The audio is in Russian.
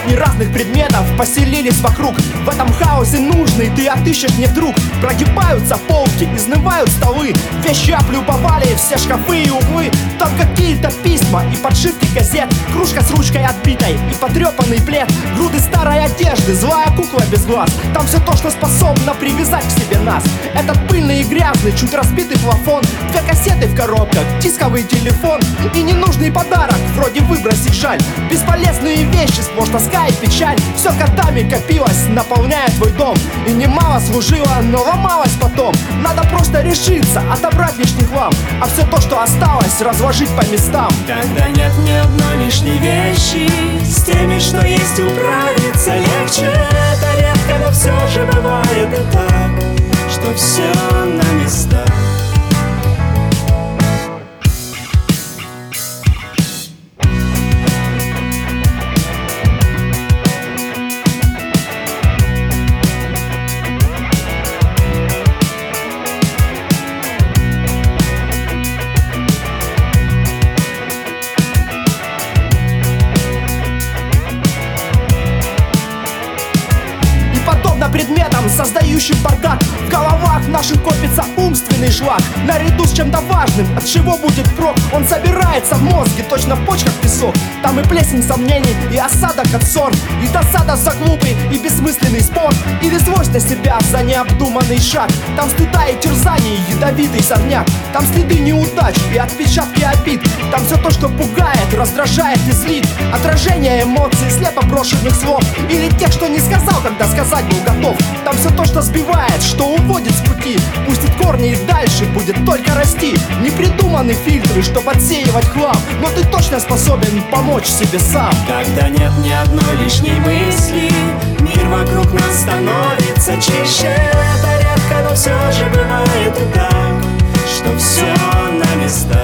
Сотни разных предметов поселились вокруг. В этом хаосе нужный ты отыщешь не друг. Прогибаются полки, изнывают столы. Вещи облюбовали все шкафы и углы. Там какие-то письма и подшивки газет. Кружка с ручкой отбитой и потрепанный плед. Груды старой одежды, злая кукла без глаз. Там все то, что способно привязать к себе нас. Этот пыльный и грязный, чуть разбитый плафон. Две кассеты в коробках, дисковый телефон. И ненужный подарок, вроде выбросить жаль. Бесполезные вещи, сплошь тоска и печаль. Все годами копилось, наполняя твой дом. И немало служило, но ломалось потом. Надо просто решиться, отобрать лишний хлам. А все то, что осталось, разложить по местам. Когда нет ни одной лишней вещи, с теми, что есть, управиться легче. Это редко, но все же бывает и так, что все на местах. Предметом, создающим бардак. В головах наших копится умственный шлак. Наряду с чем-то важным, от чего будет прок. Он собирается в мозге, точно в почках песок. Там и плесень сомнений, и осадок от ссор. И досада за глупый и бессмысленный спор. Или злость на себя за необдуманный шаг. Там стыда и терзаний, ядовитый сорняк. Там следы неудач и отпечатки обид. Там все то, что пугает, раздражает и злит. Отражение эмоций, слепо брошенных слов. Или тех, что не сказал, когда сказать был готов. Там все то, что сбивает, что уводит с пути. Пустит корни и дальше будет только расти. Непридуманы фильтры, чтобы отсеивать хлам. Но ты точно способен помочь себе сам. Когда нет ни одной лишней мысли, мир вокруг нас становится чище. Это редко, но все же бывает и так, что все на местах.